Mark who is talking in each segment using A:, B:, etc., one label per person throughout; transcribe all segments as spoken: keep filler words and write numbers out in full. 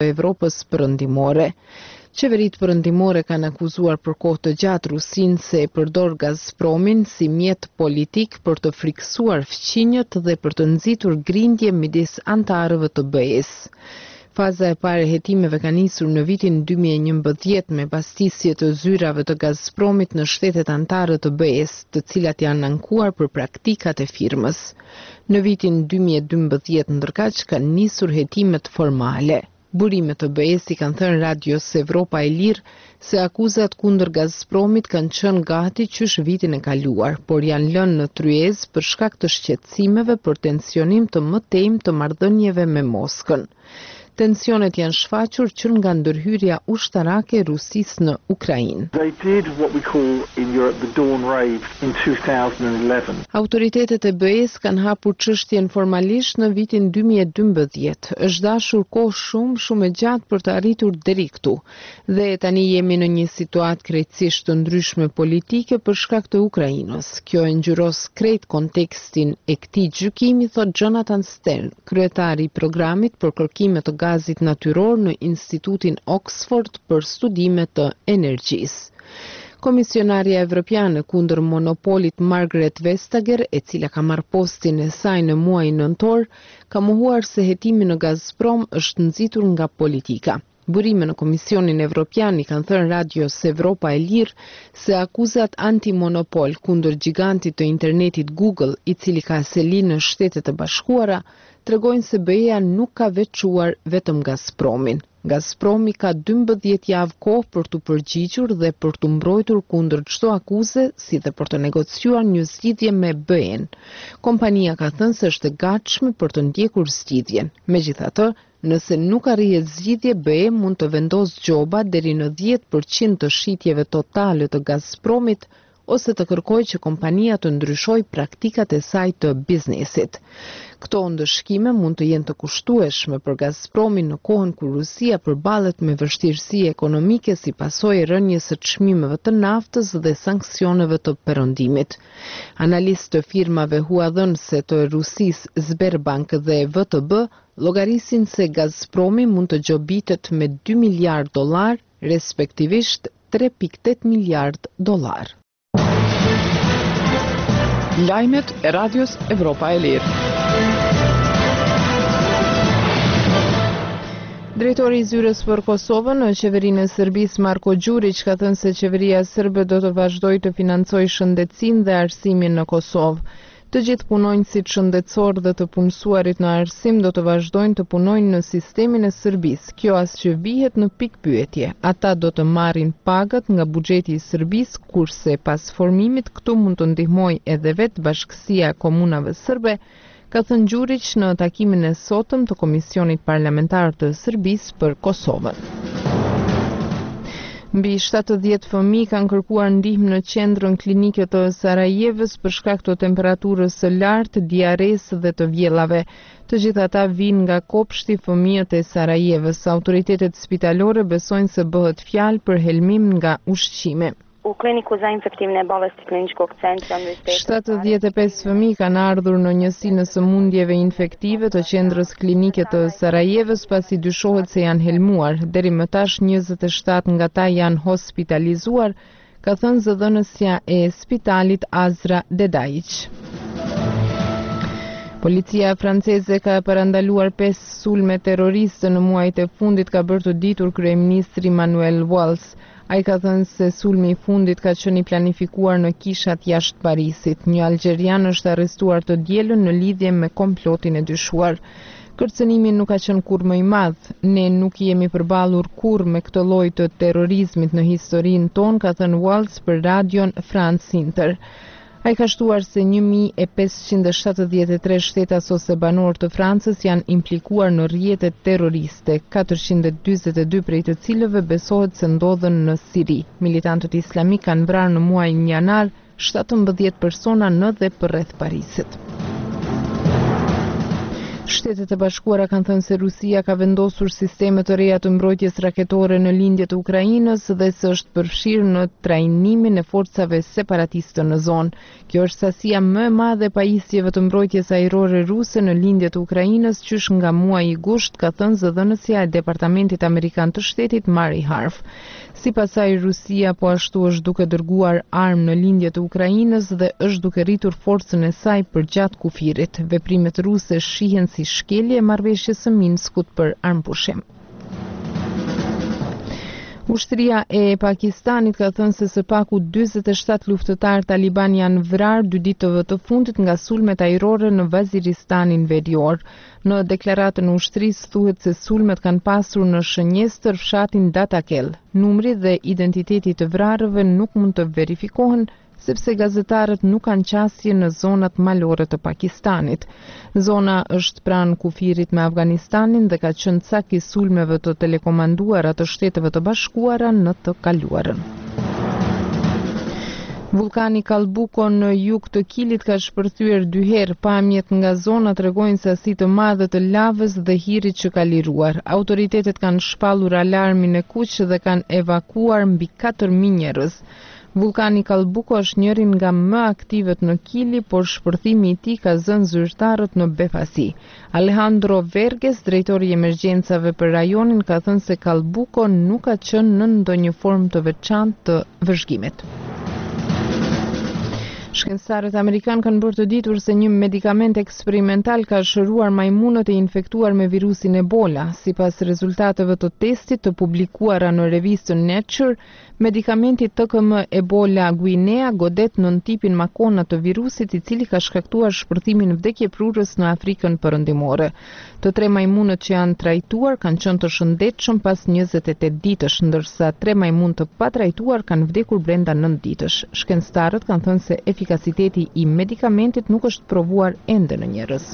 A: Evropës perëndimore. Qeveritë perëndimore kanë akuzuar për kohë të gjatë Rusinë se e përdor Gazpromin si mjet politik për të friksuar fqinjët dhe për të nxitur grindje midis antarëve të B E-s. Faza e parë e hetimeve ka nisur në vitin dy mijë e njëmbëdhjetë me pastisje të zyrave të Gazpromit në shtetet anëtare të B E-s, të cilat janë ankuar për praktikat e firmës. Në vitin dy mijë e dymbëdhjetë ndërkaq kanë nisur hetimet formale. Burimet të B E-s i kanë thënë Radios Evropa e Lirë se akuzat kundër Gazpromit kanë qenë gati qysh vitin e kaluar, por janë lënë në tryezë për shkak të shqetësimeve për tensionim të mëtejmë të marrëdhënieve me Moskën. Tensionet janë shfaqur që nga ndërhyrja ushtarake e Rusisë në Ukrainë. Autoritetet e B E-s kanë hapur çështjen formalisht në vitin dy mijë e dymbëdhjetë. Është dashur kohë shumë, shumë e gjatë për të arritur deri këtu. Dhe tani jemi në një situatë krejtësisht të ndryshme politike për shkak të Ukrainës. Kjo e ngjyros krejt kontekstin e këtij gjykimi, thot Jonathan Stern, kryetari i programit për kërkime të gazit natyror në Institutin Oxford për studime të energjisë. Komisionarja Evropiane kundër monopolit Margaret Vestager, e cila ka marrë postin e saj në muajin nëntor, ka mohuar se hetimi në Gazprom është nxitur nga politika. Burime në Komisionin Evropian i kanë thënë Radios Evropa e Lirë se akuzat antimonopol kundër gigantit të internetit Google, i cili ka seli në Shtetet e Bashkuara, tregojnë se B E-ja nuk ka veçuar vetëm Gazpromin. Gazpromi ka dymbëdhjetë javë kohë për të përgjigjur dhe për të mbrojtur kundër çdo akuze, si dhe për të negociuar një zgjidhje me B E-n. Kompania ka thënë se është e gatshme për të ndjekur zgjidhjen. Megjithatë, nëse nuk arrihet zgjidhje, B E mund të vendosë gjoba deri në dhjetë përqind të shitjeve totale të Gazpromit ose të kërkojë që kompania të ndryshojë praktikat e saj të biznesit. Këto ndëshkime mund të jenë të kushtueshme për Gazpromin në kohën kur Rusia përballet me vështirësi ekonomike si pasojë e rënjes së çmimeve të naftës dhe sanksioneve të perëndimit. Analistë të firmave huadhënëse të Rusisë Sberbank dhe V T B llogarisin se Gazpromi mund të gjobitet me dy miliardë dollar, respektivisht tre pikë tetë miliardë dollar. Lajmet e Radios Evropa e Lirë. Drejtori i zyrës për Kosovën në qeverinë e Serbisë Marko Đurić ka thënë se qeveria serbe do të vazhdojë të financojë shëndetësinë dhe arsimin në Kosovë. Të gjithë punonjësit shëndetësor dhe të punësuarit në arsim do të vazhdojnë të punojnë në sistemin e Serbisë. Kjo as që vihet në pikpyetje. Ata do të marrin pagat nga buxheti i Serbisë, kurse pas formimit këtu mund të ndihmojë edhe vetë Bashkësia e Komunave Serbe, ka thënë Đurić në takimin e sotëm të Komisionit Parlamentar të Serbisë për Kosovën. Mbi shtatëdhjetë fëmijë kanë kërkuar ndihmë në qendrën klinike të Sarajevës për shkak të temperaturës së lartë, diaresë dhe të vjellave. Të gjithë ata vinë nga kopshti fëmijët e Sarajevës. Autoritetet spitalore besojnë se bëhet fjalë për helmim nga ushqime.
B: U kliniku za infektivne bolesti kliničkog centra Universiteta.
A: shtatëdhjetë e pesë fëmijë kanë ardhur në njësinë e sëmundjeve infektive të qendrës klinike të Sarajevës pasi dyshohet se janë helmuar. Deri më tash njëzet e shtatë nga ta janë hospitalizuar, ka thënë zëdhënësja e spitalit Azra Dedajić. Policia franceze ka parandaluar pesë sulme terroriste në muajt e fundit, ka bërë të ditur kryeministri Manuel Valls. Ai ka thënë se sulmi i fundit ka qenë i planifikuar në kishat jashtë Parisit. Një algjerian është arrestuar të dielën në lidhje me komplotin e dyshuar. Kërcënimi nuk ka qenë kur më i madh. Ne nuk jemi përballur kur me këtë lloj të terrorizmit në historinë tonë, ka thënë Walls për radion France Inter. Ai ka shtuar se një mijë e pesëqind e shtatëdhjetë e tre shtetas ose banor të Francës janë implikuar në rrjete terroriste, katërqind e dyzet e dy prej të cilëve besohet se ndodhen në Siri. Militantët islamik kanë vrarë në muajin janar shtatëmbëdhjetë persona në dhe përreth Parisit. Shtetet e Bashkuara kanë thënë se Rusia ka vendosur sisteme të reja të mbrojtjes raketore në lindje të Ukrainës dhe se është përfshirë në trajnimin e forcave separatiste në zonë. Kjo është sasia më e madhe e pajisjeve të mbrojtjes ajrore ruse në lindje të Ukrainës qysh nga muaji gusht, ka thënë zëdhënësja e Departamentit Amerikan të Shtetit Mari Harf. Sipas saj, Rusia po ashtu është duke dërguar armë në lindje të Ukrainës dhe është duke rritur forcën e saj përgjatë kufirit. Veprimet ruse shihen si shkelje e marrëveshjes së Minskut për armpushim. Ushtria e Pakistanit ka thënë se së paku dyzet e shtatë luftëtar taliban janë vrarë dy ditëve të fundit nga sulmet ajrore në Vaziristanin Verior. Në deklaratën e ushtrisë thuhet se sulmet kanë pasur në shënjestër fshatin Datakel. Numri dhe identiteti të vrarëve nuk mund të verifikohen sepse gazetarët nuk kanë qasje në zonat malore të Pakistanit. Zona është pranë kufirit me Afganistanin dhe ka qenë cak i sulmeve të telekomanduara të Shteteve të Bashkuara në të kaluarën. Vulkani Kalbuko në jug të Kilit ka shpërthyer dy herë. Pamjet nga zona tregojnë sasi të madhe të lavës dhe hirit që ka liruar. Autoritetet kanë shpallur alarmin e kuq dhe kanë evakuar mbi katër mijë njerëz. Vulkani Kalbuko është njërin nga më aktivet në Kili, por shpërthimi i tij ka zënë zyrtarët në befasi. Alejandro Verges, drejtori i emergjencave për rajonin, ka thënë se Kalbuko nuk ka qenë në ndonjë formë të veçantë të vëzhgimit. Shkencëtarët amerikanë kanë bërë të ditur se një medikament eksperimental ka shëruar majmunët e infektuar me virusin Ebola. Sipas rezultateve të testit të publikuara në revistën Nature, medikamenti T K M Ebola Guinea godet nën tipin makona të virusit i cili ka shkaktuar shpërthimin vdekjeprurës në Afrikën Perëndimore. Të tre majmunët që janë trajtuar kanë qenë të shëndetshëm pas njëzet e tetë ditësh, ndërsa tre majmun të patrajtuar kanë vdekur brenda nëntë ditësh. Shkencëtarët kanë thënë se efikasiteti i medikamentit nuk është provuar ende në njerëz.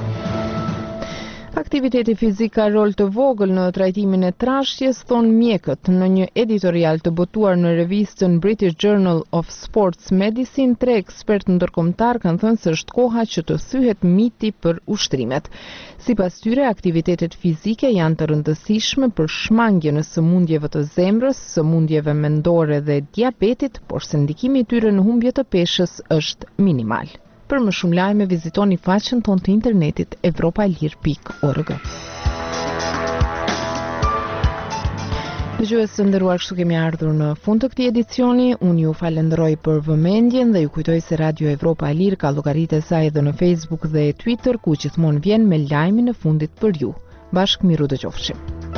A: Aktiviteti fizik ka rol të vogël në trajtimin e trashjes, thonë mjekët. Në një editorial të botuar në revistën British Journal of Sports Medicine, tre ekspert ndërkombëtar kanë thënë se është koha që të thyhet miti për ushtrimet. Sipas tyre, aktivitetet fizike janë të rëndësishme për shmangjen e sëmundjeve të zemrës, sëmundjeve mendore dhe diabetit, por se ndikimi i tyre në humbje të peshës është minimal. Për më shumë lajme, vizitoni faqen tonë të internetit evropalir pikë org. Dëgjues të nderuar, kështu kemi ardhur në fund të këtij edicioni. Unë ju falenderoj për vëmendjen dhe ju kujtoj se Radio Evropa e Lirë ka llogaritë e saj edhe në Facebook dhe Twitter, ku gjithmonë vjen me lajmin e fundit për ju. Bashkë miru dëgjofshim.